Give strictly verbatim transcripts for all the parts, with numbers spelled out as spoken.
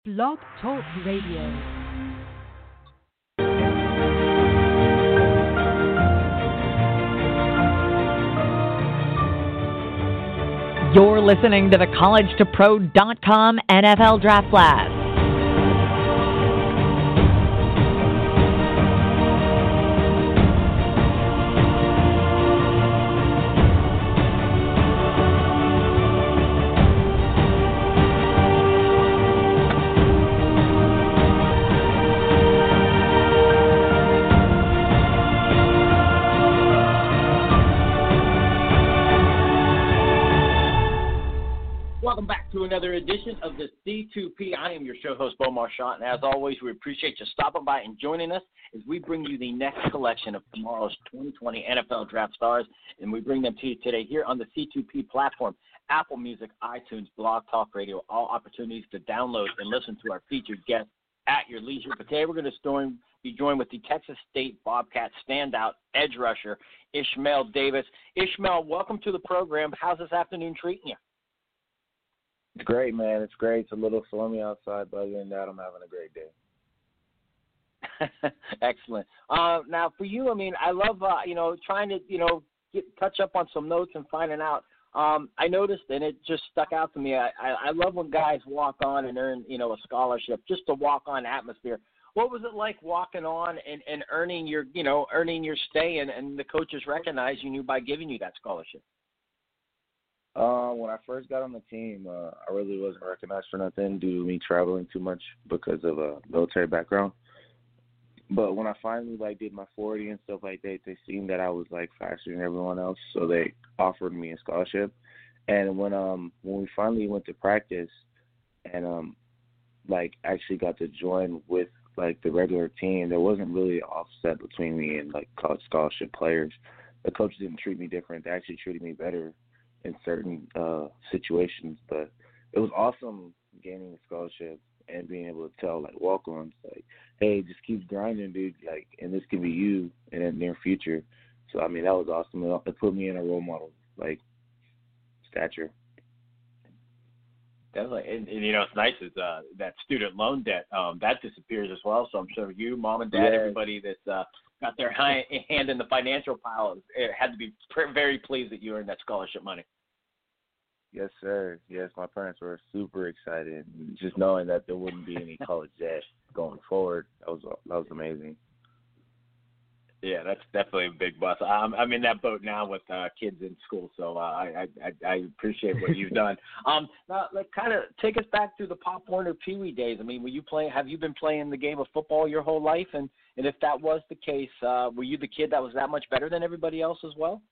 Blog Talk Radio. You're listening to the college to pro dot com N F L Draft Blast. Welcome back to another edition of the C two P. I am your show host, Beau Marchant, and as always, we appreciate you stopping by and joining us as we bring you the next collection of tomorrow's twenty twenty N F L Draft Stars, and we bring them to you today here on the C two P platform, Apple Music, iTunes, Blog Talk Radio, all opportunities to download and listen to our featured guests at your leisure. But today we're going to be joined with the Texas State Bobcats standout edge rusher, Ishmael Davis. Ishmael, welcome to the program. How's this afternoon treating you? It's great, man. It's great. It's a little stormy outside, but other than that, I'm having a great day. Excellent. Uh, now, for you, I mean, I love, uh, you know, trying to, you know, get, touch up on some notes and finding out. Um, I noticed, and it just stuck out to me, I, I, I love when guys walk on and earn, you know, a scholarship, just to walk on atmosphere. What was it like walking on and, and earning your, you know, earning your stay and, and the coaches recognizing you by giving you that scholarship? Uh, when I first got on the team, uh, I really wasn't recognized for nothing due to me traveling too much because of a military background. But when I finally like did my forty and stuff like that, they seen that I was like faster than everyone else, so they offered me a scholarship. And when um when we finally went to practice and um like actually got to join with like the regular team, there wasn't really an offset between me and like college scholarship players. The coaches didn't treat me different; they actually treated me better in certain uh, situations, but it was awesome gaining a scholarship and being able to tell like walk-ons like, hey, just keep grinding, dude, like, and this can be you in the near future. So I mean, that was awesome. It put me in a role model like stature. Definitely, and, and you know, it's nice is uh, that student loan debt um, that disappears as well. So I'm sure you, mom and dad, yeah. everybody that's uh, got their hand in the financial pile, it had to be very pleased that you earned that scholarship money. Yes, sir. Yes, my parents were super excited. Just knowing that there wouldn't be any college debt going forward, that was that was amazing. Yeah, that's definitely a big bus. I'm, I'm in that boat now with uh, kids in school, so uh, I, I I appreciate what you've done. Um, now, like, kind of take us back to the Pop Warner Pee Wee days. I mean, were you playing? Have you been playing the game of football your whole life? And, and if that was the case, uh, were you the kid that was that much better than everybody else as well?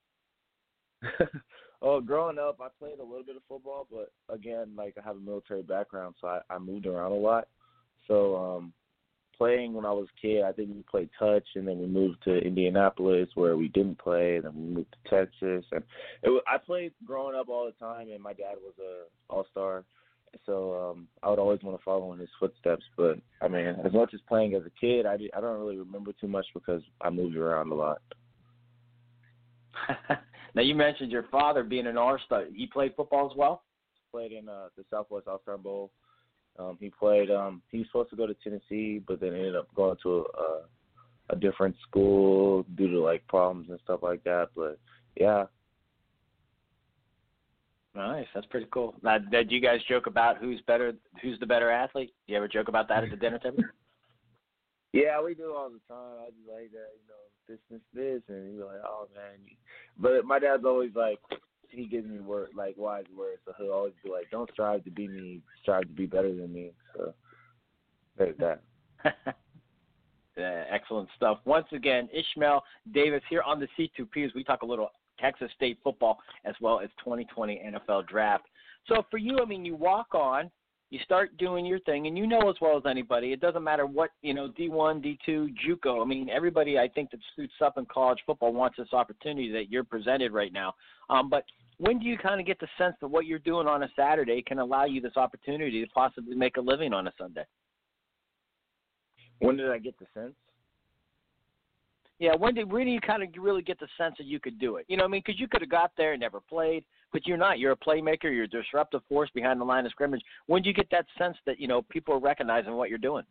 Oh, growing up, I played a little bit of football, but again, like I have a military background, so I, I moved around a lot. So um, playing when I was a kid, I think we played touch, and then we moved to Indianapolis where we didn't play, and then we moved to Texas. And it was, I played growing up all the time, and my dad was a all-star, so um, I would always want to follow in his footsteps. But, I mean, as much as playing as a kid, I, did, I don't really remember too much because I moved around a lot. Now, you mentioned your father being an all-star. He played football as well? Played in uh, the Southwest All-Star Bowl. Um, he played. Um, he was supposed to go to Tennessee, but then ended up going to a, a different school due to like problems and stuff like that. But yeah. Nice. That's pretty cool. Now, did you guys joke about who's better? Who's the better athlete? Do you ever joke about that at the dinner table? Yeah, we do all the time. I just like that, you know, this, this, this, and you're like, oh man. But my dad's always like, he gives me word like wise words, so he'll always be like, don't strive to be me, strive to be better than me. So there's that. Yeah, excellent stuff. Once again, Ishmael Davis here on the C two P as we talk a little Texas State football as well as twenty twenty N F L Draft. So for you, I mean, you walk on. You start doing your thing, and you know as well as anybody, it doesn't matter what, you know, D one, D two, JUCO. I mean, everybody I think that suits up in college football wants this opportunity that you're presented right now. Um, but when do you kind of get the sense that what you're doing on a Saturday can allow you this opportunity to possibly make a living on a Sunday? When did I get the sense? Yeah, when did when do you kind of really get the sense that you could do it? You know what I mean? Because you could have got there and never played, but you're not. You're a playmaker. You're a disruptive force behind the line of scrimmage. When did you get that sense that, you know, people are recognizing what you're doing?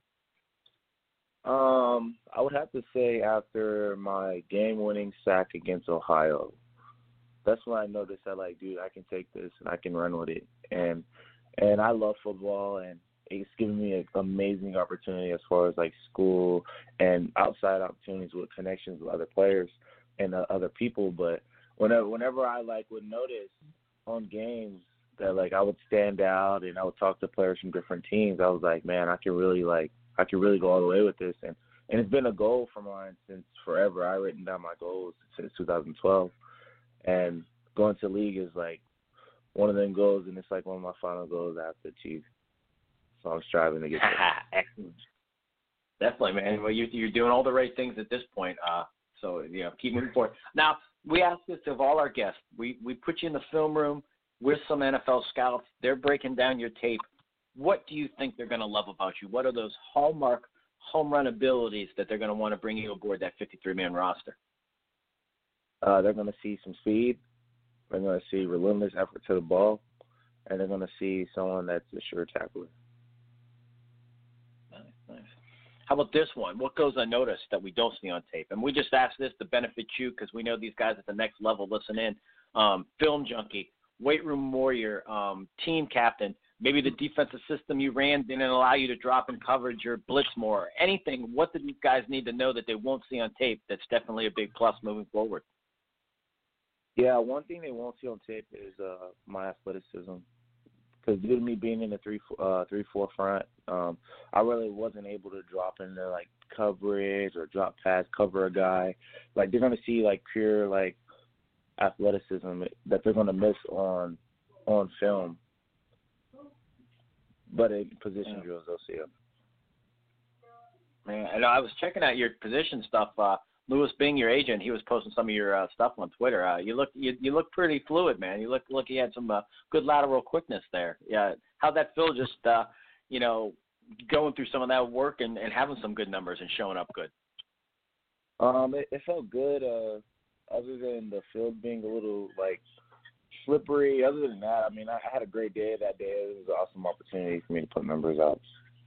Um, I would have to say after my game-winning sack against Ohio. That's when I noticed that, like, dude, I can take this and I can run with it. And and I love football, and it's given me an amazing opportunity as far as, like, school and outside opportunities with connections with other players and uh, other people. But whenever, whenever I, like, would notice on games that, like, I would stand out and I would talk to players from different teams, I was like, man, I can really, like, I can really go all the way with this. And, and it's been a goal for mine since forever. I've written down my goals since two thousand twelve. And going to league is, like, one of them goals, and it's, like, one of my final goals I have to achieve. So I'm striving to get there. Excellent. Definitely, man. Well, you, you're doing all the right things at this point. Uh, so, you know, keep moving forward. Now, we ask this of all our guests. We, we put you in the film room with some N F L scouts. They're breaking down your tape. What do you think they're going to love about you? What are those hallmark home run abilities that they're going to want to bring you aboard that fifty-three man roster? Uh, they're going to see some speed. They're going to see relentless effort to the ball. And they're going to see someone that's a sure tackler. Nice, nice. How about this one? What goes unnoticed that we don't see on tape? And we just ask this to benefit you because we know these guys at the next level listen in. Um, film junkie, weight room warrior, um, team captain. Maybe the defensive system you ran didn't allow you to drop in coverage or blitz more. Anything, what do these guys need to know that they won't see on tape that's definitely a big plus moving forward? Yeah, one thing they won't see on tape is uh, my athleticism. Because due to me being in the three uh, three four front, um, I really wasn't able to drop into, like, coverage or drop pass, cover a guy. Like, they're going to see, like, pure, like, athleticism that they're going to miss on on film. But in position yeah. drills, they'll see it. Man, I know I was checking out your position stuff. Uh, Lewis Bing, your agent, he was posting some of your uh, stuff on Twitter. Uh, you look, you, you look pretty fluid, man. You look, look, you had some uh, good lateral quickness there. Yeah, how'd that feel? Just, uh, you know, going through some of that work and, and having some good numbers and showing up good. Um, it, it felt good. Uh, other than the field being a little, like, slippery. Other than that, I mean, I, I had a great day that day. It was an awesome opportunity for me to put numbers out.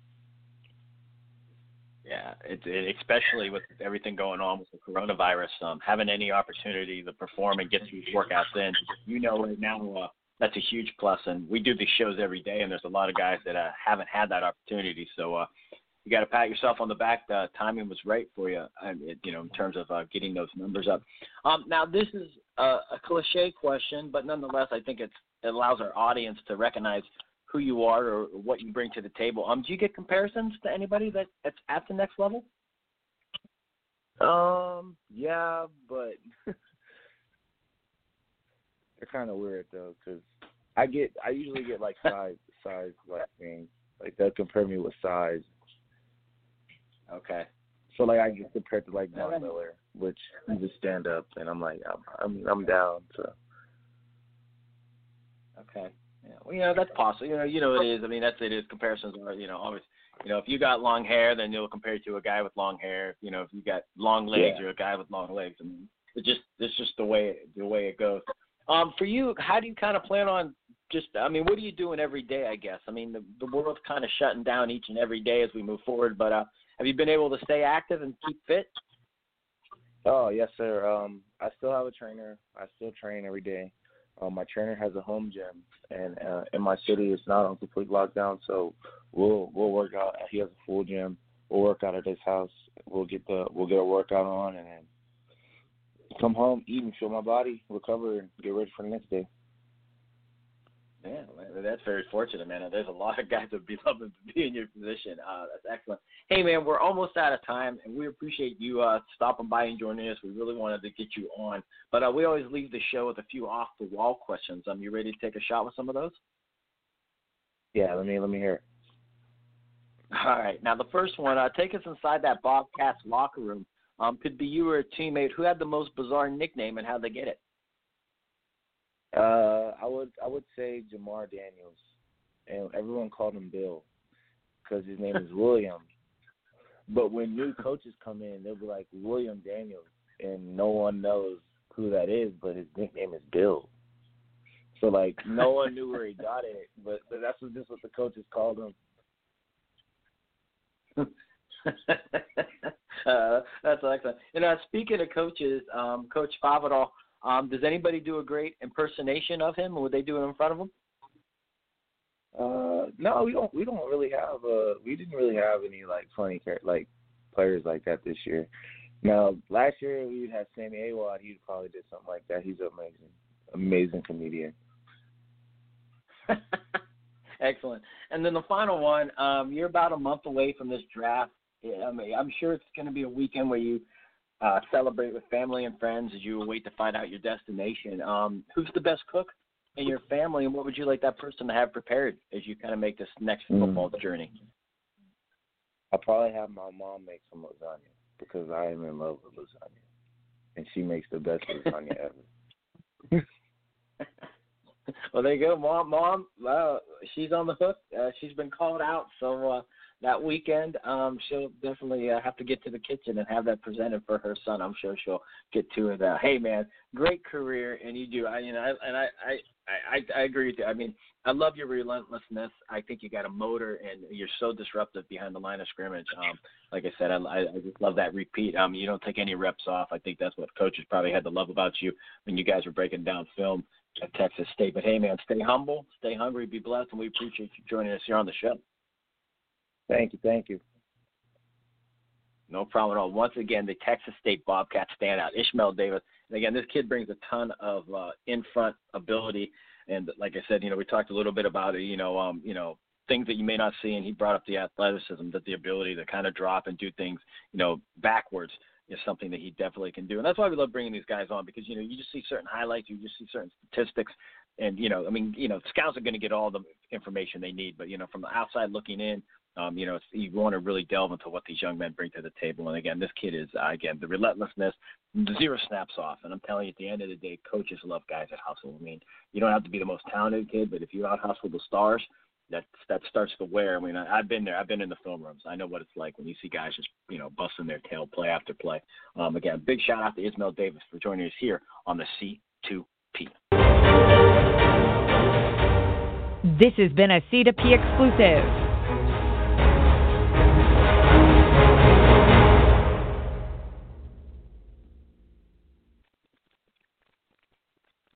Yeah, it, it, especially with everything going on with the coronavirus, um, having any opportunity to perform and get these workouts in, you know, right now uh, that's a huge plus. And we do these shows every day, and there's a lot of guys that uh, haven't had that opportunity. So uh, you got to pat yourself on the back. The timing was right for you, and it, you know, in terms of uh, getting those numbers up. Um, now, this is a, a cliche question, but nonetheless, I think it's, it allows our audience to recognize who you are or what you bring to the table. Um, do you get comparisons to anybody that, that's at the next level? Um, yeah, but they're kind of weird though, because I get, I usually get like size, size like things. Like they'll compare me with size. Okay. So like I get compared to like Von Miller, which he's a stand up, and I'm like, I'm, I'm, I'm down. So. Okay. Yeah, well, you know, that's possible. You know, you know it is. I mean, that's it is. Comparisons are, you know, always, you know, if you got long hair, then you'll compare you to a guy with long hair. You know, if you got long legs, yeah. you're a guy with long legs. I mean, it's just, it's just the way, the way it goes. Um, for you, how do you kind of plan on just, I mean, what are you doing every day, I guess? I mean, the, the world's kind of shutting down each and every day as we move forward, but uh, have you been able to stay active and keep fit? Oh, yes, sir. Um, I still have a trainer. I still train every day. Um, my trainer has a home gym, and uh, in my city it's not on complete lockdown, so we'll we'll work out. He has a full gym. We'll work out at his house. We'll get the we'll get a workout on, and then come home, eat, and feel my body, recover, and get ready for the next day. Man, that's very fortunate, man. There's a lot of guys that would be loving to be in your position. Uh, that's excellent. Hey, man, we're almost out of time, and we appreciate you uh, stopping by and joining us. We really wanted to get you on. But uh, we always leave the show with a few off-the-wall questions. Um, you ready to take a shot with some of those? Yeah, let me let me hear it. All right. Now, the first one, uh, take us inside that Bobcats locker room. Um, could be you or a teammate. Who had the most bizarre nickname, and how'd they get it? Uh, I would I would say Jamar Daniels, and everyone called him Bill because his name is William. But when new coaches come in, they'll be like William Daniels, and no one knows who that is, but his nickname is Bill. So, like, no one knew where he got it, but, but that's what, just what the coaches called him. uh, that's excellent. And uh, speaking of coaches, um, Coach Spavital, um, does anybody do a great impersonation of him, or would they do it in front of him? Uh, no, we don't. We don't really have. Uh, we didn't really have any like funny like players like that this year. Now, last year we had Sammy Awad. He probably did something like that. He's an amazing, amazing comedian. Excellent. And then the final one, um, you're about a month away from this draft. Yeah, I mean, I'm sure it's going to be a weekend where you uh, celebrate with family and friends as you wait to find out your destination. Um, who's the best cook in your family, and what would you like that person to have prepared as you kind of make this next football mm. journey? I'll probably have my mom make some lasagna because I am in love with lasagna, and she makes the best lasagna ever. Well, there you go, Mom. Mom, uh, she's on the hook. Uh, she's been called out, so uh, that weekend um, she'll definitely uh, have to get to the kitchen and have that presented for her son. I'm sure she'll get to it. Uh, hey, man, great career, and you do. I, you know, I, and I, I, I, I agree with you. I mean, I love your relentlessness. I think you got a motor, and you're so disruptive behind the line of scrimmage. Um, like I said, I, I just love that repeat. Um, you don't take any reps off. I think that's what coaches probably had to love about you when you guys were breaking down film at Texas State. But, hey, man, stay humble, stay hungry, be blessed, and we appreciate you joining us here on the show. Thank you, thank you. No problem at all. Once again, the Texas State Bobcats standout, Ishmael Davis. And, again, this kid brings a ton of uh, in-front ability. And, like I said, you know, we talked a little bit about it, you know, um, you know, things that you may not see, and he brought up the athleticism, that the ability to kind of drop and do things, you know, backwards is something that he definitely can do. And that's why we love bringing these guys on, because, you know, you just see certain highlights, you just see certain statistics, and, you know, I mean, you know, scouts are going to get all the information they need, but, you know, from the outside looking in, um, you know, it's, you want to really delve into what these young men bring to the table. And, again, this kid is, uh, again, the relentlessness, zero snaps off. And I'm telling you, at the end of the day, coaches love guys that hustle. I mean, you don't have to be the most talented kid, but if you out-hustle the stars, that that starts to wear. I mean, I, I've been there. I've been in the film rooms. I know what it's like when you see guys just, you know, busting their tail play after play. Um, again, big shout out to Ishmael Davis for joining us here on the C two P. This has been a C two P exclusive.